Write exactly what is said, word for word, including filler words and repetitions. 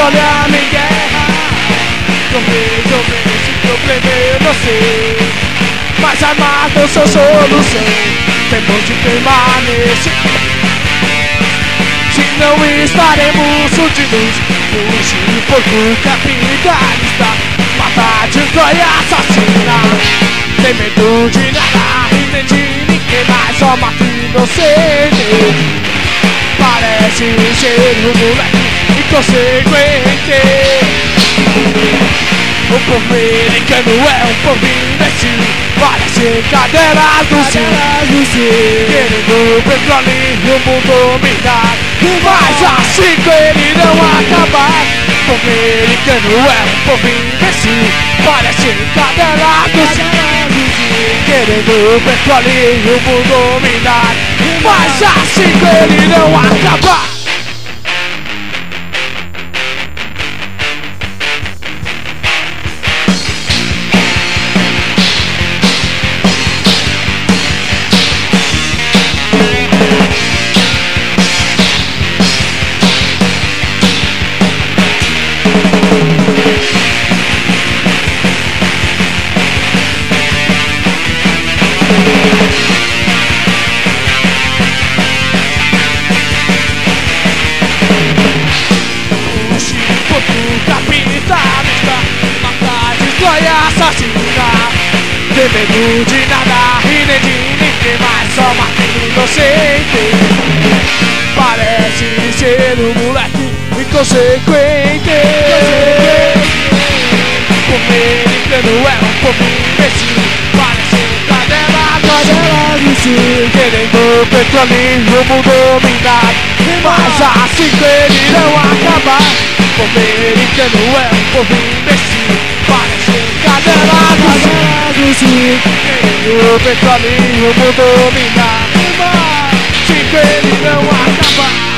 olha minha guerra. Talvez eu veja esse problema, eu não sei, mas armas não são solução. Temos de permanecer, se não estaremos unidos. Fugir porco capitalista, mata, destrói e assassina. Tem medo de nada e nem de ninguém, mas só mata inocente. Parece ser um moleque inconsequente. O povo americano é um povo imbecil, parece cadelas do cio, querendo petróleo e o mundo dominar, mas assim com ele não acabar. O povo americano é um povo imbecil, parece cadelas do cio, querendo petróleo e o mundo dominar, mas assim com ele não acabar. Tem medo de nada e nem de ninguém, mas só mata inocente. Parece ser um moleque inconsequente. O povo americano é um povo imbecil, parece cadela, cadela do cio, querendo petróleo e o mundo dominar, mas assim com ele não acabar. O povo americano é um povo imbecil, parece cadela, cadela do cio, querendo petróleo e o mundo dominar, mas assim com ele não acabar.